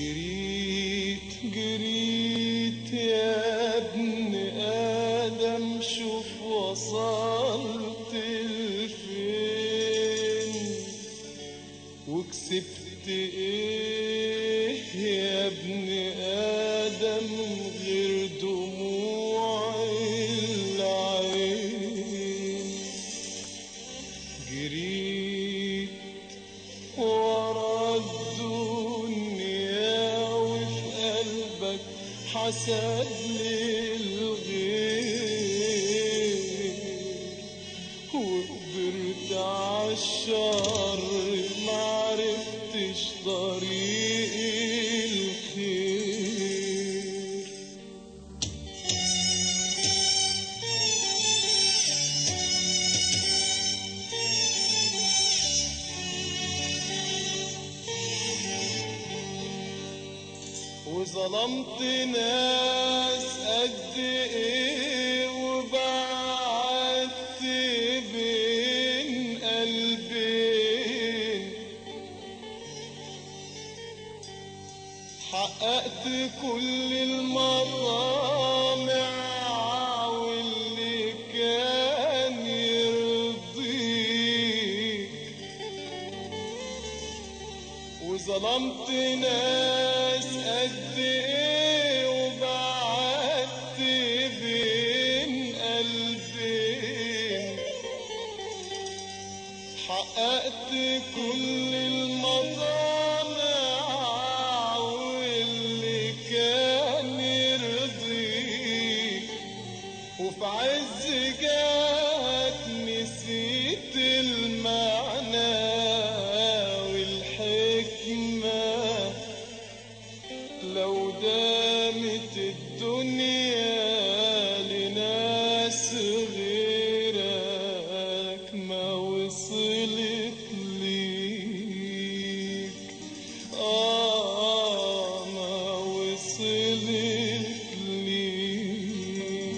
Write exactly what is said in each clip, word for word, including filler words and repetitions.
جريت جريت يا ابن آدم، شوف وصلت لفين وكسبت ايه يا ابن آدم غير دموع العين. جريت ورا الدنيا وفي قلبك حسد للغير، وقدرت عالشر معرفتش طريق الخير. وظلمت ناس قد ايه وبعدت بين قلبين، حققت كل المطامع واللي كان يرضيك. وظلمت ناس قد ايه وبعدت بين قلبين، حققت كل المطامع واللي كان يرضيك. وفي عز جات نسيت المعنى والحكمة، لو دامت الدنيا لناس غيرك ما وصلت ليك. آه ما وصلت ليك.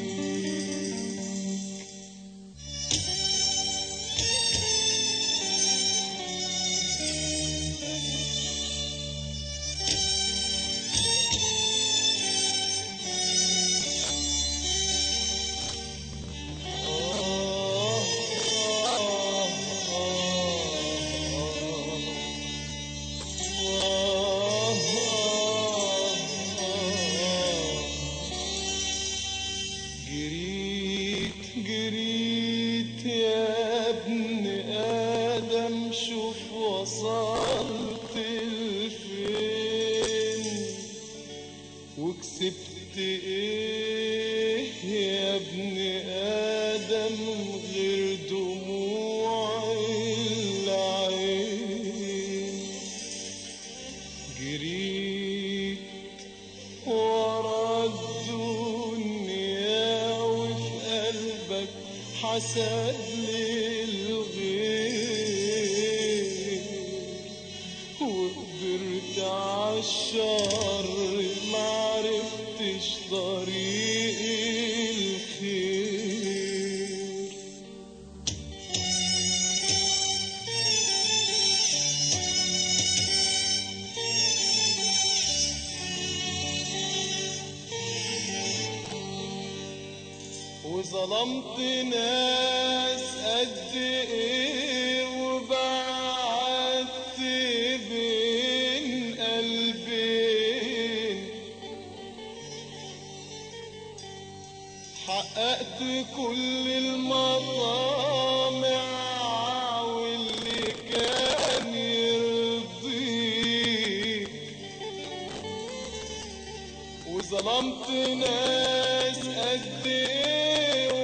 جريت جريت يا ابن آدم، شوف وصلت لفين وكسبت ايه يا ابن آدم غير دموع العين. جريت ورا الدنيا وفي قلبك حسد للغير، وقدرت عالشر معرفتش طريق الخير. وظلمت ناس قد ايه وبعدت بين قلبين، حققت كل المطامع واللي كان يرضيك. وظلمت ناس قد ايه